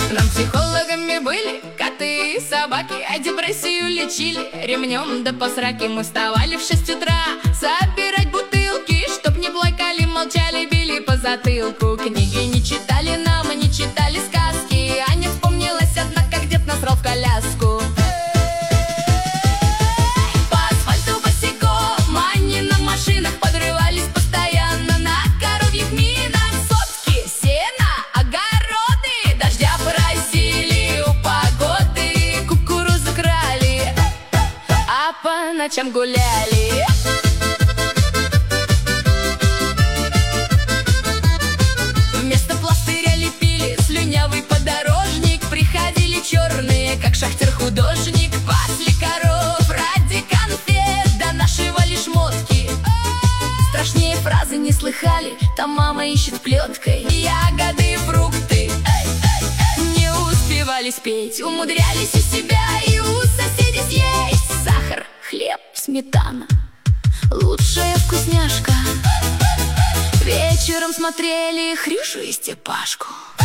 Нам психологами были коты и собаки, а депрессию лечили ремнем да по сраке. Мы вставали в 6 утра собирать бутылки, чтоб не плакали, молчали, били по затылку. Книги не читали нам, не читали сказки, а не вспомнилась одна, как дед насрал в коляску. По асфальту босиком, они на машинах подрывались постоянно, на коровьих минах сотки, сено, огороды, дождя просили у погоды, кукурузу крали, а по ночам гуляли. Вместо пластыря лепили слюнявый подорожник, приходили черные, как шахтер-художник, пасли коров ради конфет, да нашивали шмотки. Страшнее фразы не слыхали, там мама ищет плеткой ягоды и фрукты. Не успевали спеть, умудрялись у себя и у соседей съесть. Сахар, хлеб, сметана, лучшая вкусняшка. Вечером смотрели Хрюшу и Степашку.